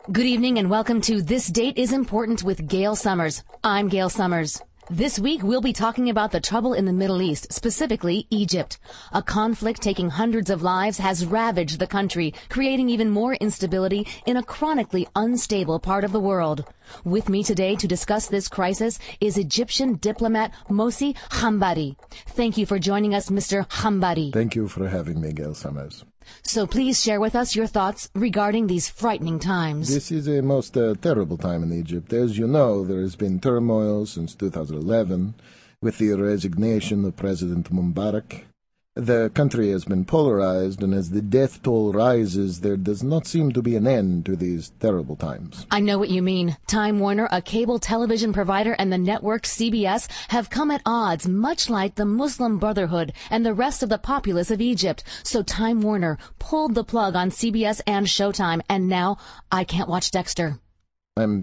Good evening and welcome to This Date is Important with Gail Summers. I'm Gail Summers. This week we'll be talking about the trouble in the Middle East, specifically Egypt. A conflict taking hundreds of lives has ravaged the country, creating even more instability in a chronically unstable part of the world. With me today to discuss this crisis is Egyptian diplomat Mossi Hambari. Thank you for joining us, Mr. Hambari. Thank you for having me, Gail Summers. So please share with us your thoughts regarding these frightening times. This is a most terrible time in Egypt. As you know, there has been turmoil since 2011 with the resignation of President Mubarak. The country has been polarized, and as the death toll rises, there does not seem to be an end to these terrible times. I know what you mean. Time Warner, a cable television provider, and the network CBS have come at odds, much like the Muslim Brotherhood and the rest of the populace of Egypt. So Time Warner pulled the plug on CBS and Showtime, and now I can't watch Dexter. I'm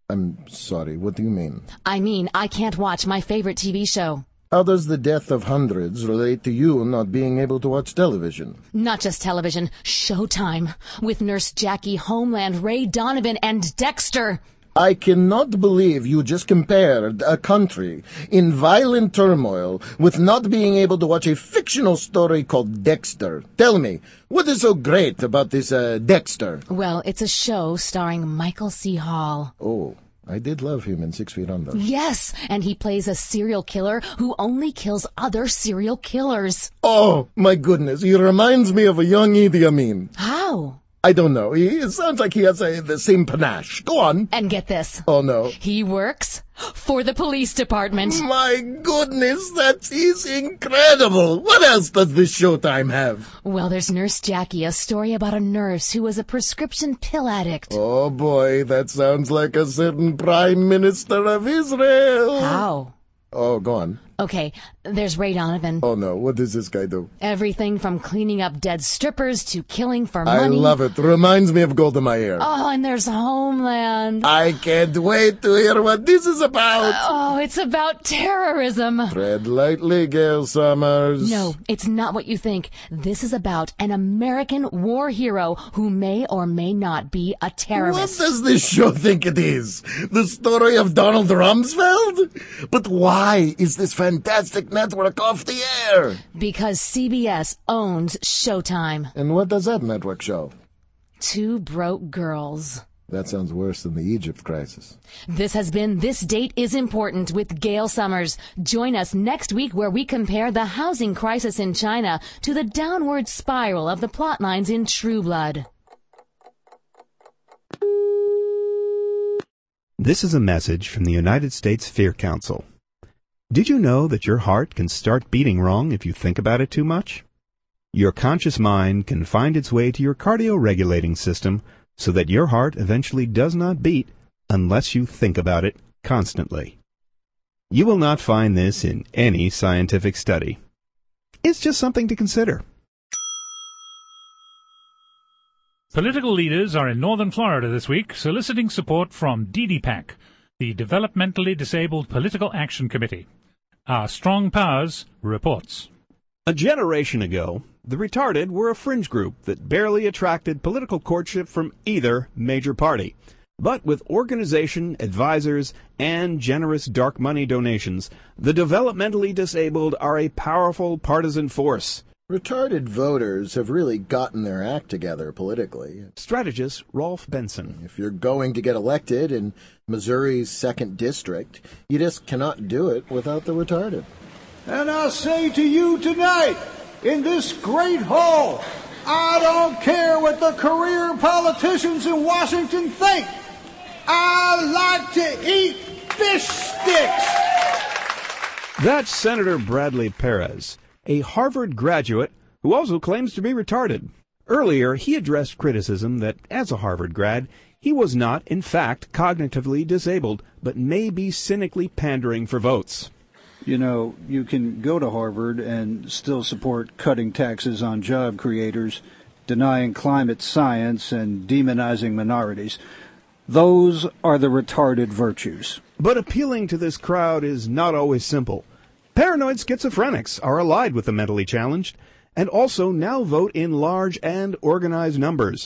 sorry, what do you mean? I mean, I can't watch my favorite TV show. How does the death of hundreds relate to you not being able to watch television? Not just television, Showtime, with Nurse Jackie, Homeland, Ray Donovan, and Dexter. I cannot believe you just compared a country in violent turmoil with not being able to watch a fictional story called Dexter. Tell me, what is so great about this Dexter? Well, it's a show starring Michael C. Hall. Oh, I did love him in 6 Feet Under. Yes, and he plays a serial killer who only kills other serial killers. Oh, my goodness, he reminds me of a young Idi Amin. How? I don't know. It sounds like he has the same panache. Go on. And get this. Oh, no. He works for the police department. My goodness, that is incredible. What else does this Showtime have? Well, there's Nurse Jackie, a story about a nurse who was a prescription pill addict. Oh, boy, that sounds like a certain Prime Minister of Israel. How? Oh, go on. Okay, there's Ray Donovan. Oh, no, what does this guy do? Everything from cleaning up dead strippers to killing for I money. love it. Reminds me of Golda Meir. Oh, and there's Homeland. I can't wait to hear what this is about. Oh, it's about terrorism. Tread lightly, Gail Summers. No, it's not what you think. This is about an American war hero who may or may not be a terrorist. What does this show think it is? The story of Donald Rumsfeld? But why is this fantastic network off the air? Because CBS owns Showtime. And what does that network show? Two broke girls. That sounds worse than the Egypt crisis. This has been This Date is Important with Gail Summers. Join us next week where we compare the housing crisis in China to the downward spiral of the plot lines in True Blood. This is a message from the United States Fear Council. Did you know that your heart can start beating wrong if you think about it too much? Your conscious mind can find its way to your cardio-regulating system so that your heart eventually does not beat unless you think about it constantly. You will not find this in any scientific study. It's just something to consider. Political leaders are in northern Florida this week soliciting support from DDPAC, the Developmentally Disabled Political Action Committee. Our Strong Powers reports. A generation ago, the retarded were a fringe group that barely attracted political courtship from either major party. But with organization, advisors, and generous dark money donations, the developmentally disabled are a powerful partisan force. Retarded voters have really gotten their act together politically. Strategist Rolf Benson. If you're going to get elected in Missouri's 2nd District, you just cannot do it without the retarded. And I say to you tonight, in this great hall, I don't care what the career politicians in Washington think. I like to eat fish sticks. That's Senator Bradley Perez, a Harvard graduate who also claims to be retarded. Earlier, he addressed criticism that, as a Harvard grad, he was not, in fact, cognitively disabled, but may be cynically pandering for votes. You know, you can go to Harvard and still support cutting taxes on job creators, denying climate science, and demonizing minorities. Those are the retarded virtues. But appealing to this crowd is not always simple. Paranoid schizophrenics are allied with the mentally challenged, and also now vote in large and organized numbers.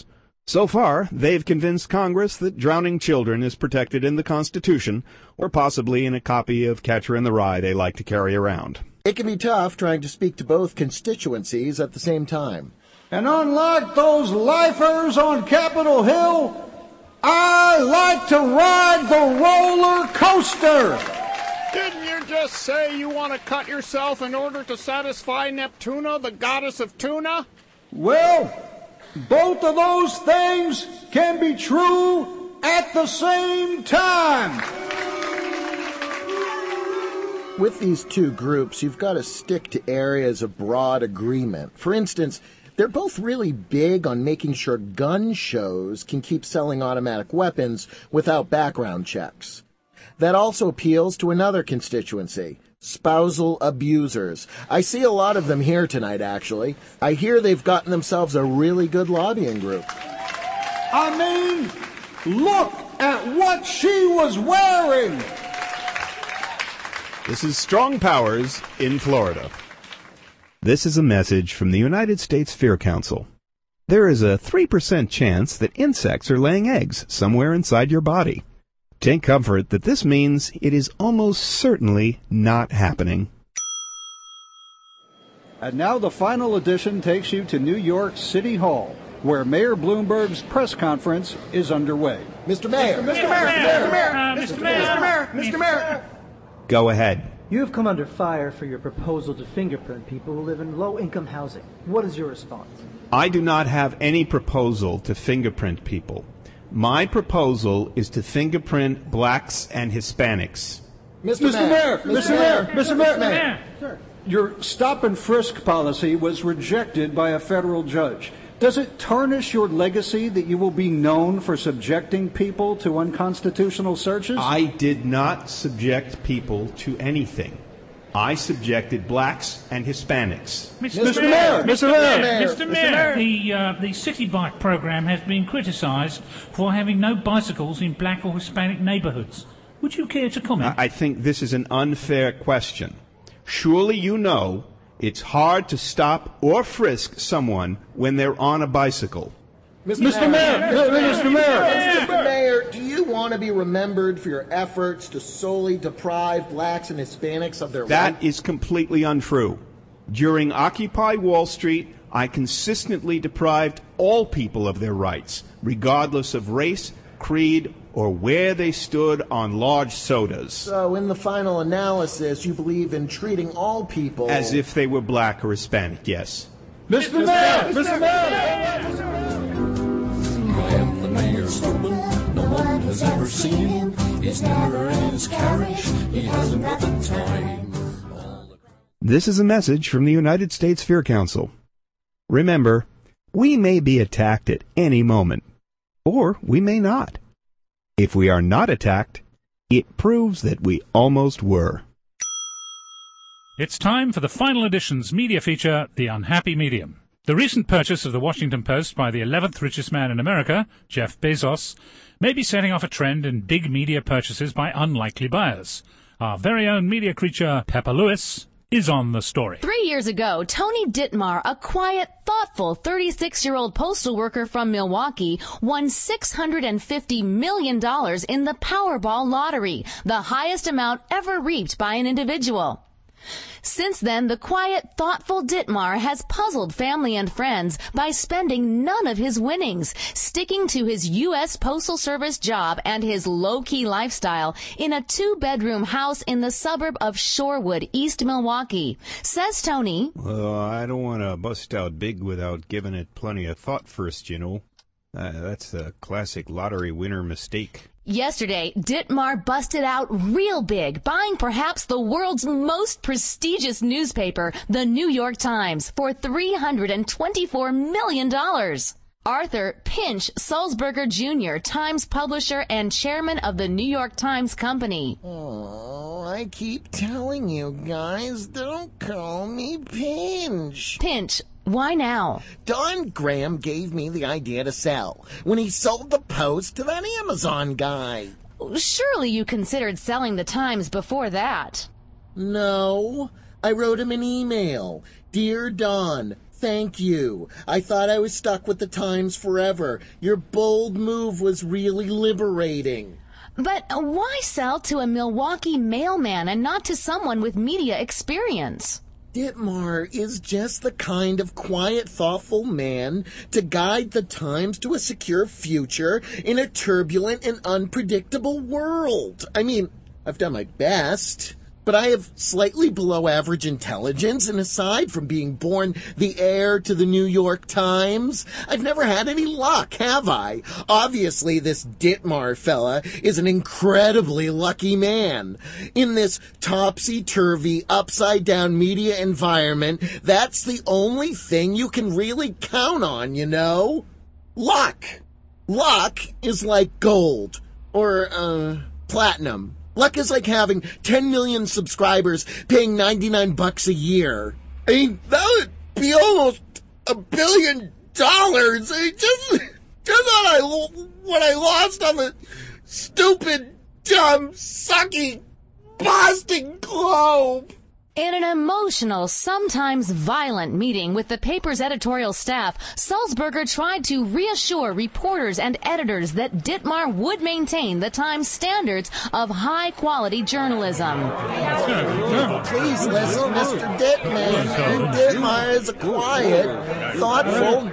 So far, they've convinced Congress that drowning children is protected in the Constitution, or possibly in a copy of Catcher in the Rye they like to carry around. It can be tough trying to speak to both constituencies at the same time. And unlike those lifers on Capitol Hill, I like to ride the roller coaster. Didn't you just say you want to cut yourself in order to satisfy Neptuna, the goddess of tuna? Well, both of those things can be true at the same time. With these two groups, you've got to stick to areas of broad agreement. For instance, they're both really big on making sure gun shows can keep selling automatic weapons without background checks. That also appeals to another constituency, spousal abusers. I see a lot of them here tonight, actually. I hear they've gotten themselves a really good lobbying group. I mean, look at what she was wearing. This is Strong Powers in Florida. This is a message from the United States Fear Council. There is a 3% chance that insects are laying eggs somewhere inside your body. Take comfort that this means it is almost certainly not happening. And now the final edition takes you to New York City Hall, where Mayor Bloomberg's press conference is underway. Mr. Mayor! Mr. Mayor! Mr. Mayor! Go ahead. You have come under fire for your proposal to fingerprint people who live in low-income housing. What is your response? I do not have any proposal to fingerprint people. My proposal is to fingerprint blacks and Hispanics. Mr. Mayor! Sir. Your stop and frisk policy was rejected by a federal judge. Does it tarnish your legacy that you will be known for subjecting people to unconstitutional searches? I did not subject people to anything. I subjected blacks and Hispanics. Mr. Mayor! Mr. Mayor! The City Bike program has been criticised for having no bicycles in black or Hispanic neighbourhoods. Would you care to comment? I think this is an unfair question. Surely you know it's hard to stop or frisk someone when they're on a bicycle. Mr. Mayor, do you want to be remembered for your efforts to solely deprive blacks and Hispanics of their rights? That is completely untrue. During Occupy Wall Street, I consistently deprived all people of their rights, regardless of race, creed, or where they stood on large sodas. So in the final analysis, you believe in treating all people as if they were black or Hispanic, yes. Mr. Mayor! I am the mayor's husband, no one has ever seen him. He's never in his carriage, he hasn't got the time. This is a message from the United States Fear Council. Remember, we may be attacked at any moment, or we may not. If we are not attacked, it proves that we almost were. It's time for the final edition's media feature, The Unhappy Medium. The recent purchase of the Washington Post by the 11th richest man in America, Jeff Bezos, may be setting off a trend in big media purchases by unlikely buyers. Our very own media creature, Pepper Lewis, is on the story. 3 years ago, Tony Dittmar, a quiet, thoughtful 36-year-old postal worker from Milwaukee, won $650 million in the Powerball lottery, the highest amount ever reaped by an individual. Since then, the quiet, thoughtful Dittmar has puzzled family and friends by spending none of his winnings, sticking to his U.S. Postal Service job and his low-key lifestyle in a 2-bedroom house in the suburb of Shorewood, East Milwaukee. Says Tony, Well, I don't want to bust out big without giving it plenty of thought first, you know. That's a classic lottery winner mistake. Yesterday, Dittmar busted out real big, buying perhaps the world's most prestigious newspaper, the New York Times, for $324 million. Arthur Pinch Sulzberger Jr., Times publisher and chairman of the New York Times Company. Oh, I keep telling you guys, don't call me Pinch. Pinch, why now? Don Graham gave me the idea to sell when he sold the Post to that Amazon guy. Surely you considered selling the Times before that. No, I wrote him an email. Dear Don, Thank you. I thought I was stuck with the Times forever. Your bold move was really liberating. But why sell to a Milwaukee mailman and not to someone with media experience? Dittmar is just the kind of quiet, thoughtful man to guide the Times to a secure future in a turbulent and unpredictable world. I mean, I've done my best, but I have slightly below average intelligence, and aside from being born the heir to the New York Times, I've never had any luck, have I? Obviously, this Dittmar fella is an incredibly lucky man. In this topsy-turvy, upside-down media environment, that's the only thing you can really count on, you know? Luck! Luck is like gold, or, platinum. Luck is like having 10 million subscribers paying $99 a year. I mean, that would be almost $1 billion. Just what I lost on the stupid, dumb, sucky Boston Globe. In an emotional, sometimes violent meeting with the paper's editorial staff, Sulzberger tried to reassure reporters and editors that Dittmar would maintain the Times standards of high-quality journalism. Please listen, Mr. Dittmar. Dittmar is a quiet, thoughtful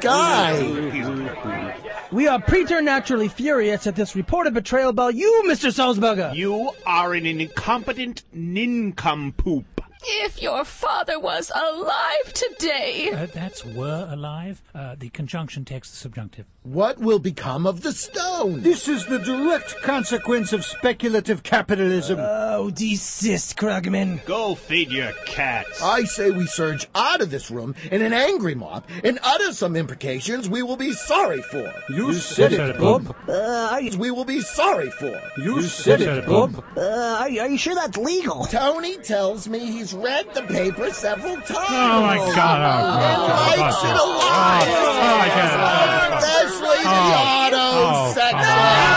guy. We are preternaturally furious at this reported betrayal about you, Mr. Sulzberger. You are an incompetent nincompoop. If your father was alive today. That's were alive. The conjunction takes the subjunctive. What will become of the stone? This is the direct consequence of speculative capitalism. Oh, desist, Krugman. Go feed your cats. I say we surge out of this room in an angry mob and utter some imprecations we will be sorry for. You said it, Bob. We will be sorry for. You said it, Bob. Are you sure that's legal? Tony tells me he's read the paper several times. Oh, my God. And likes it a lot. Oh, my God. Especially the auto section.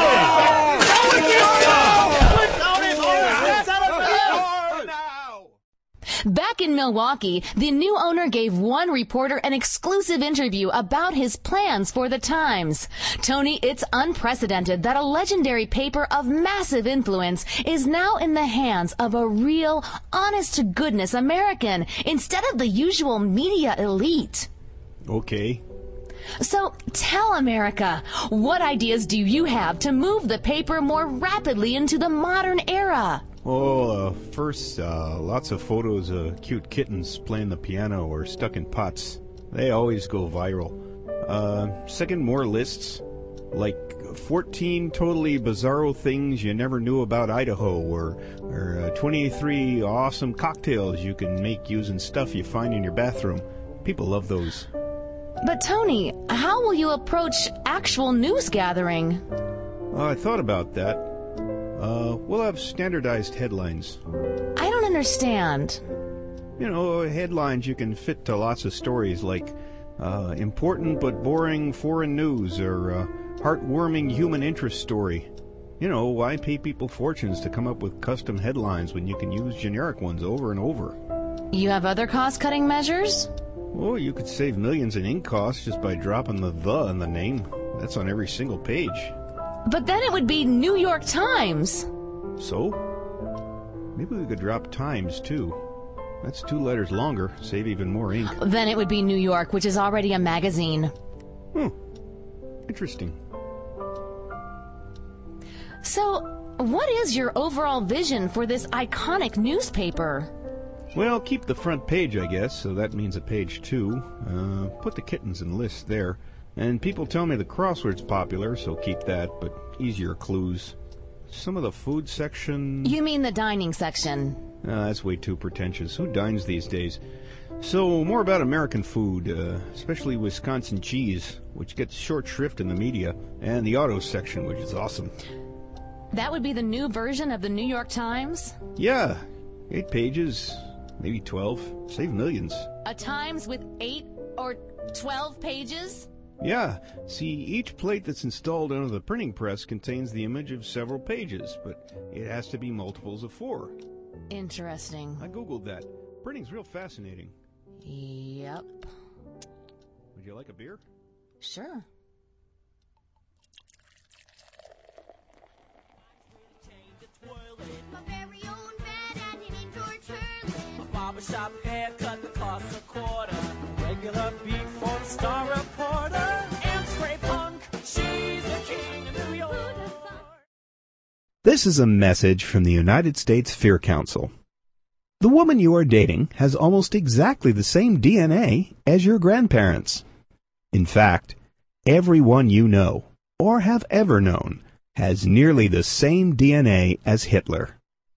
Back in Milwaukee, the new owner gave one reporter an exclusive interview about his plans for the Times. Tony, it's unprecedented that a legendary paper of massive influence is now in the hands of a real, honest-to-goodness American instead of the usual media elite. Okay. So tell America, what ideas do you have to move the paper more rapidly into the modern era? First, lots of photos of cute kittens playing the piano or stuck in pots. They always go viral. Second, more lists, like 14 totally bizarro things you never knew about Idaho, or 23 awesome cocktails you can make using stuff you find in your bathroom. People love those. But Tony, how will you approach actual news gathering? I thought about that. We'll have standardized headlines. I don't understand. You know, headlines you can fit to lots of stories like important but boring foreign news or heartwarming human interest story. You know, why pay people fortunes to come up with custom headlines when you can use generic ones over and over? You have other cost-cutting measures? Well, you could save millions in ink costs just by dropping the in the name. That's on every single page. But then it would be New York Times. So? Maybe we could drop Times, too. That's 2 letters longer, save even more ink. Then it would be New York, which is already a magazine. Interesting. So, what is your overall vision for this iconic newspaper? Well, keep the front page, I guess, so that means a page 2. Put the kittens in lists there. And people tell me the crossword's popular, so keep that, but easier clues. Some of the food section... You mean the dining section? That's way too pretentious. Who dines these days? So, more about American food, especially Wisconsin cheese, which gets short shrift in the media, and the auto section, which is awesome. That would be the new version of the New York Times? Yeah, 8 pages, maybe 12. Save millions. A Times with 8 or 12 pages? Yeah, see, each plate that's installed under the printing press contains the image of several pages, but it has to be multiples of 4. Interesting. I googled that. Printing's real fascinating. Yep. Would you like a beer? Sure. My very own bed and an indoor toilet. A barbershop haircut that costs $25. Regular beat for the Star Reporter. And Stray Punk, she's the king of New York. This is a message from the United States Fear Council. The woman you are dating has almost exactly the same DNA as your grandparents. In fact, everyone you know, or have ever known, has nearly the same DNA as Hitler.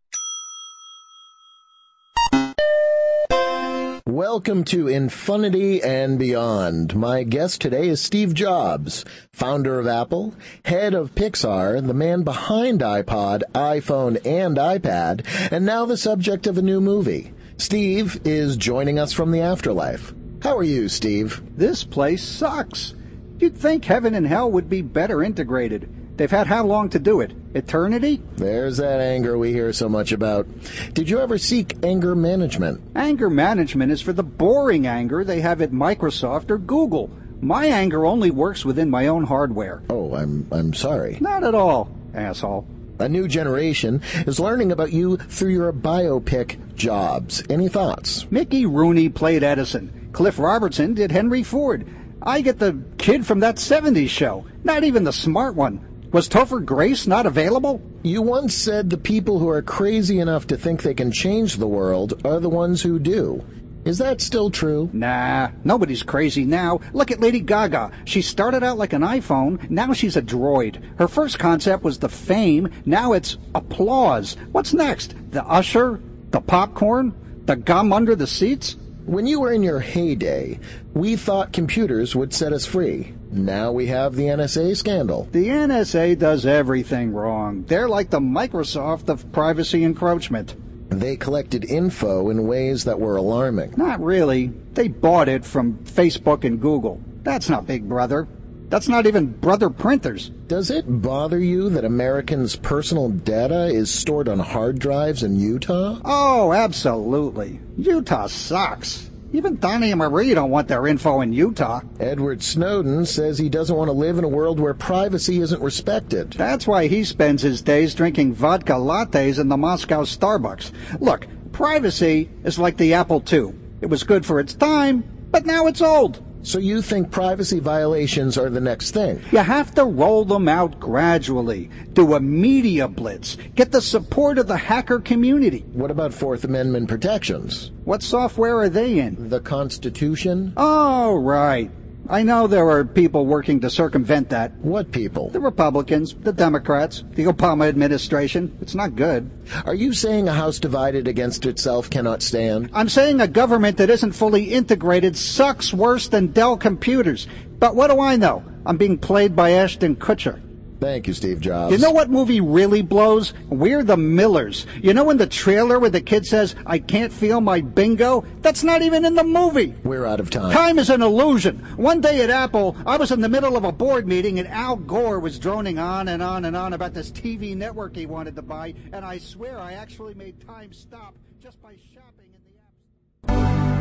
Welcome to Infinity and Beyond. My guest today is Steve Jobs, founder of Apple, head of Pixar, the man behind iPod, iPhone, and iPad, and now the subject of a new movie. Steve is joining us from the afterlife. How are you, Steve? This place sucks. You'd think heaven and hell would be better integrated. They've had how long to do it? Eternity? There's that anger we hear so much about. Did you ever seek anger management? Anger management is for the boring anger they have at Microsoft or Google. My anger only works within my own hardware. Oh, I'm sorry. Not at all, asshole. A new generation is learning about you through your biopic, Jobs. Any thoughts? Mickey Rooney played Edison. Cliff Robertson did Henry Ford. I get the kid from that 70s show. Not even the smart one. Was Topher Grace not available? You once said the people who are crazy enough to think they can change the world are the ones who do. Is that still true? Nah, nobody's crazy now. Look at Lady Gaga. She started out like an iPhone, now she's a droid. Her first concept was the fame, now it's applause. What's next? The usher? The popcorn? The gum under the seats? When you were in your heyday, we thought computers would set us free. Now we have the NSA scandal. The NSA does everything wrong. They're like the Microsoft of privacy encroachment. They collected info in ways that were alarming. Not really. They bought it from Facebook and Google. That's not Big Brother. That's not even Brother Printers. Does it bother you that Americans' personal data is stored on hard drives in Utah? Oh, absolutely. Utah sucks. Even Donnie and Marie don't want their info in Utah. Edward Snowden says he doesn't want to live in a world where privacy isn't respected. That's why he spends his days drinking vodka lattes in the Moscow Starbucks. Look, privacy is like the Apple II. It was good for its time, but now it's old. So you think privacy violations are the next thing? You have to roll them out gradually. Do a media blitz. Get the support of the hacker community. What about Fourth Amendment protections? What software are they in? The Constitution? Oh, right. I know there are people working to circumvent that. What people? The Republicans, the Democrats, the Obama administration. It's not good. Are you saying a house divided against itself cannot stand? I'm saying a government that isn't fully integrated sucks worse than Dell computers. But what do I know? I'm being played by Ashton Kutcher. Thank you, Steve Jobs. You know what movie really blows? We're the Millers. You know in the trailer where the kid says, I can't feel my bingo? That's not even in the movie. We're out of time. Time is an illusion. One day at Apple, I was in the middle of a board meeting and Al Gore was droning on and on and on about this TV network he wanted to buy, and I swear I actually made time stop just by shopping in the App Store.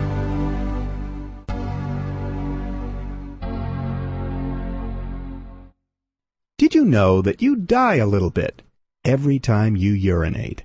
Did you know that you die a little bit every time you urinate?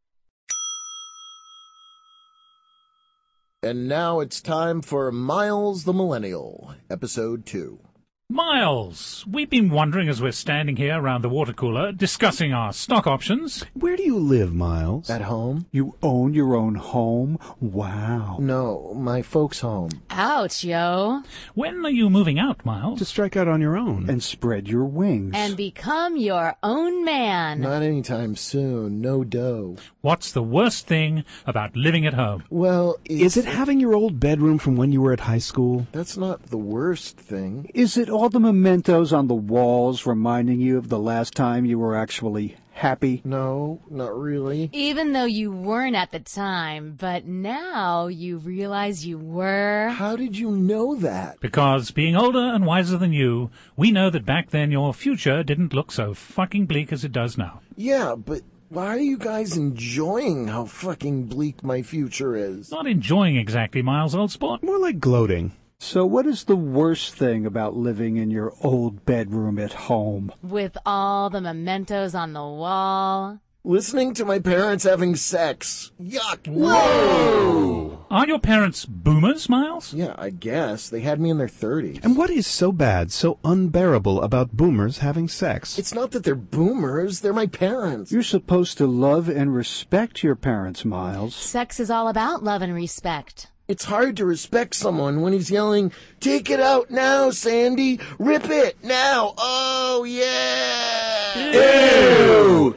And now it's time for Miles the Millennial, Episode 2. Miles, we've been wondering as we're standing here around the water cooler discussing our stock options. Where do you live, Miles? At home? You own your own home? Wow. No, my folks' home. Ouch, yo. When are you moving out, Miles? To strike out on your own. And spread your wings. And become your own man. Not anytime soon. No dough. What's the worst thing about living at home? Well, is it having your old bedroom from when you were at high school? That's not the worst thing. Is it all the mementos on the walls reminding you of the last time you were actually happy? No, not really. Even though you weren't at the time, but now you realize you were. How did you know that? Because, being older and wiser than you, we know that back then your future didn't look so fucking bleak as it does now. Yeah, but why are you guys enjoying how fucking bleak my future is? Not enjoying exactly, Miles, old sport. More like gloating. So what is the worst thing about living in your old bedroom at home? With all the mementos on the wall. Listening to my parents having sex. Yuck. Whoa! Are your parents boomers, Miles? Yeah, I guess. They had me in their 30s. And what is so bad, so unbearable about boomers having sex? It's not that they're boomers, they're my parents. You're supposed to love and respect your parents, Miles. Sex is all about love and respect. It's hard to respect someone when he's yelling, "Take it out now, Sandy! Rip it now! Oh, yeah!" Ew!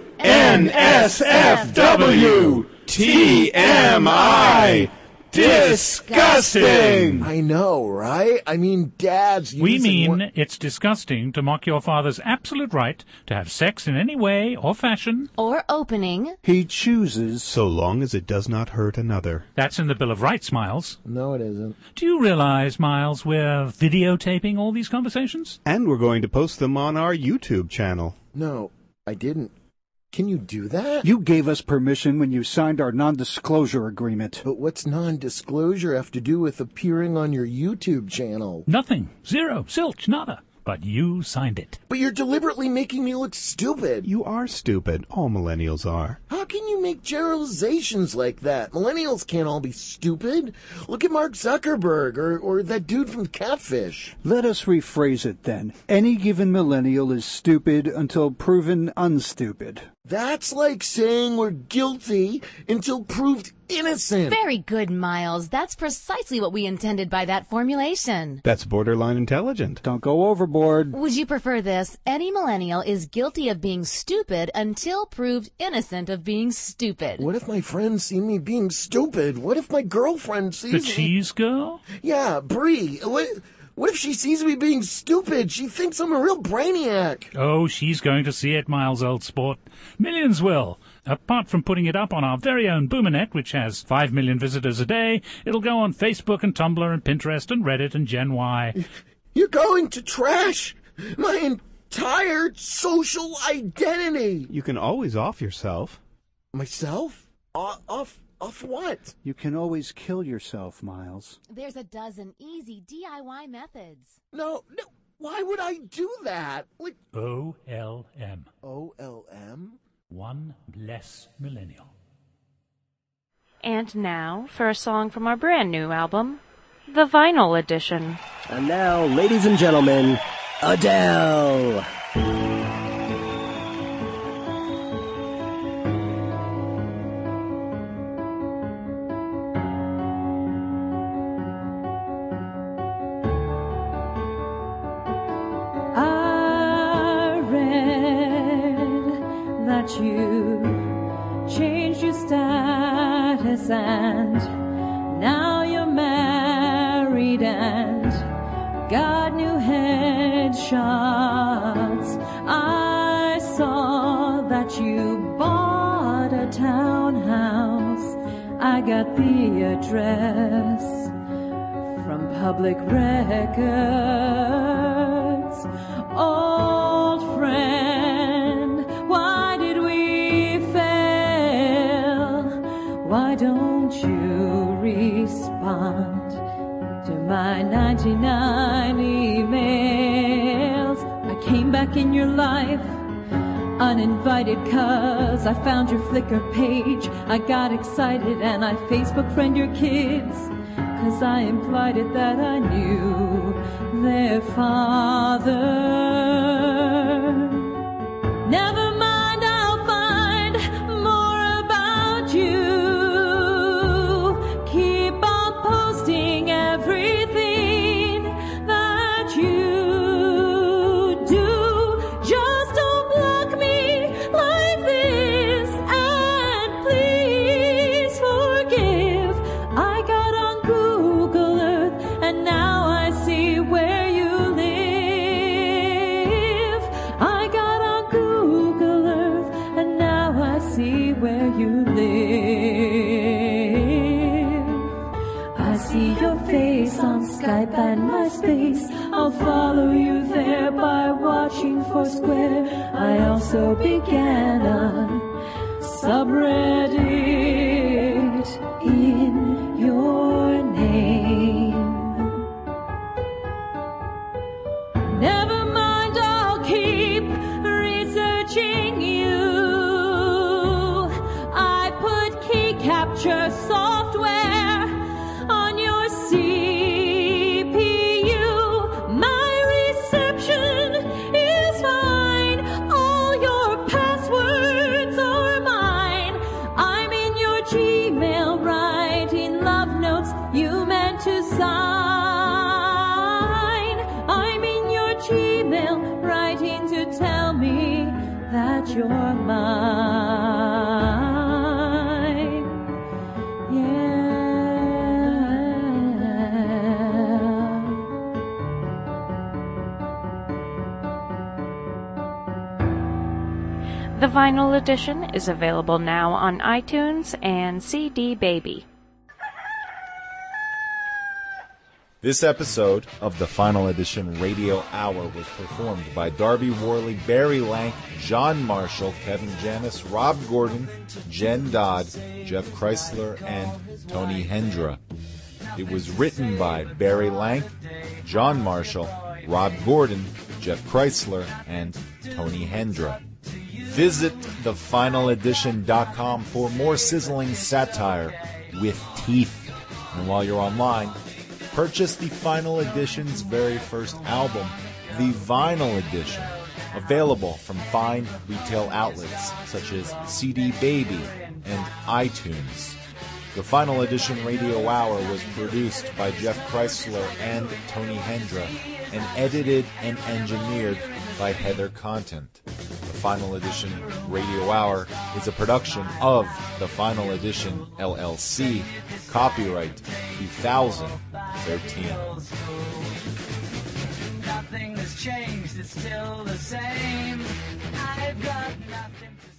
NSFW! TMI! Disgusting! I know, right? I mean, dads We using mean it's disgusting to mock your father's absolute right to have sex in any way or fashion. Or opening. He chooses. So long as it does not hurt another. That's in the Bill of Rights, Miles. No, it isn't. Do you realize, Miles, we're videotaping all these conversations? And we're going to post them on our YouTube channel. No, I didn't. Can you do that? You gave us permission when you signed our non-disclosure agreement. But what's non-disclosure have to do with appearing on your YouTube channel? Nothing. Zero. Zilch. Nada. But you signed it. But you're deliberately making me look stupid. You are stupid. All millennials are. How can you make generalizations like that? Millennials can't all be stupid. Look at Mark Zuckerberg or that dude from Catfish. Let us rephrase it then. Any given millennial is stupid until proven unstupid. That's like saying we're guilty until proved innocent. Very good, Miles. That's precisely what we intended by that formulation. That's borderline intelligent. Don't go overboard. Would you prefer this? Any millennial is guilty of being stupid until proved innocent of being stupid. What if my friends see me being stupid? What if my girlfriend sees The me... cheese girl? Yeah, Bree. What if she sees me being stupid? She thinks I'm a real brainiac. Oh, she's going to see it, Miles, old sport. Millions will. Apart from putting it up on our very own Boomernet, which has 5 million visitors a day, it'll go on Facebook and Tumblr and Pinterest and Reddit and Gen Y. You're going to trash my entire social identity. You can always off yourself. Myself? Off what? You can always kill yourself, Miles. There's a dozen easy DIY methods. No. Why would I do that? Like OLM. OLM? One less millennial. And now for a song from our brand new album, the Vinyl Edition. And now, ladies and gentlemen, Adele. You changed your status and now you're married and got new headshots. I saw that you bought a townhouse. I got the address from public records. Old friend, why did we fail? Why don't you respond to my 99 emails? I came back in your life uninvited 'cause I found your Flickr page. I got excited and I Facebook friend your kids 'cause I implied it that I knew their father. Never mind, I'll find more about you. Keep on posting everything that you do. Just don't block me like this, and please forgive. I got on Google Earth and now I see where you live. I got on Google Earth and now I see where you live. I see your face on Skype and MySpace. I'll follow you there by watching Foursquare. I also began a subreddit in your name. you're mine. Yeah. The vinyl edition is available now on iTunes and CD Baby. This episode of the Final Edition Radio Hour was performed by Darby Worley, Barry Lank, John Marshall, Kevin Janis, Rob Gordon, Jen Dodd, Jeff Chrysler, and Tony Hendra. It was written by Barry Lank, John Marshall, Rob Gordon, Jeff Chrysler, and Tony Hendra. Visit thefinaledition.com for more sizzling satire with teeth. And while you're online, purchase the Final Edition's very first album, the Vinyl Edition, available from fine retail outlets such as CD Baby and iTunes. The Final Edition Radio Hour was produced by Jeff Chrysler and Tony Hendra and edited and engineered by Heather Content. The Final Edition Radio Hour is a production of The Final Edition, LLC, copyright 2013. Nothing has changed, it's still the same. I've got nothing to